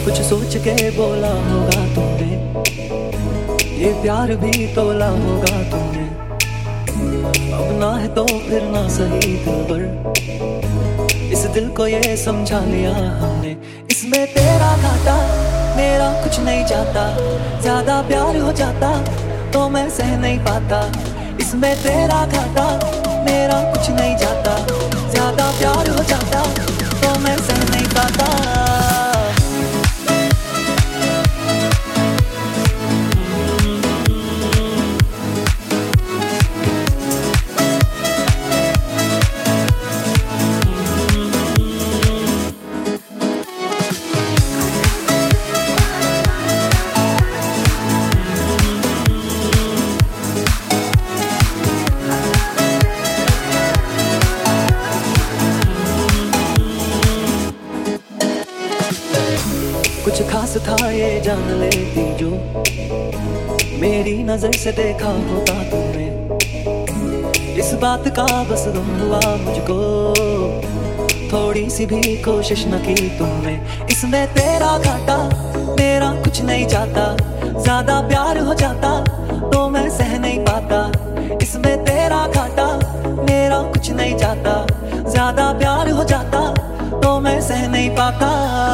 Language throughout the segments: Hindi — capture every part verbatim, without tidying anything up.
कुछ सोच के बोला होगा तुमने, ये प्यार भी तोला होगा तुमने। अब ना है तो फिर ना सही दिलबर, इस दिल को ये समझा लिया हमने। इसमें तेरा घाटा मेरा कुछ नहीं जाता, ज्यादा प्यार हो जाता तो मैं सह नहीं पाता। इसमें तेरा घाटा मेरा कुछ नहीं जाता, ज्यादा प्यार हो जाता तो मैं सह नहीं पाता। कुछ खास था ये जान लेती जो मेरी नजर से देखा होता तुमने। इस बात का बस गम हुआ मुझको, थोड़ी सी भी कोशिश न की तुमने। इसमें तेरा घाटा मेरा कुछ नहीं जाता, ज्यादा प्यार हो जाता तो मैं सह नहीं पाता। इसमें तेरा घाटा मेरा कुछ नहीं जाता, ज्यादा प्यार हो जाता तो मैं सह नहीं पाता।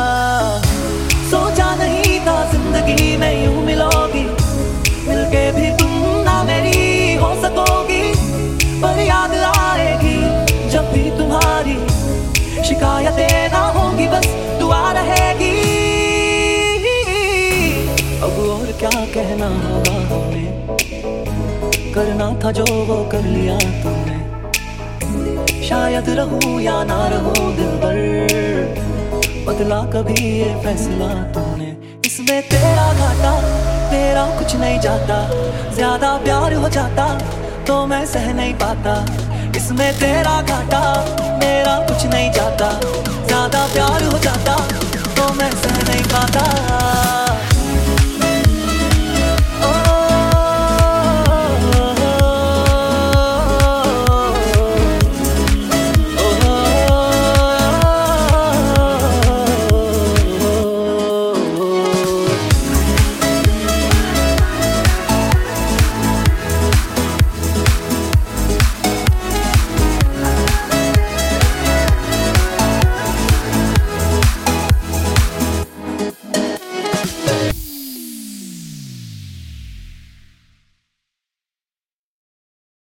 सोचा नहीं था जिंदगी में यूं मिलोगी, मिलके भी तुम ना मेरी हो सकोगी। पर याद आएगी जब भी तुम्हारी, शिकायतें ना होंगी बस दुआ रहेगी। अब और क्या कहना होगा हमें, करना था जो वो कर लिया तुमने। शायद रहूं या ना रहूं दिलबर, बदला कभी ये फैसला तुमने। इसमें तेरा घाटा मेरा कुछ नहीं जाता, ज्यादा प्यार हो जाता तो मैं सह नहीं पाता। इसमें तेरा घाटा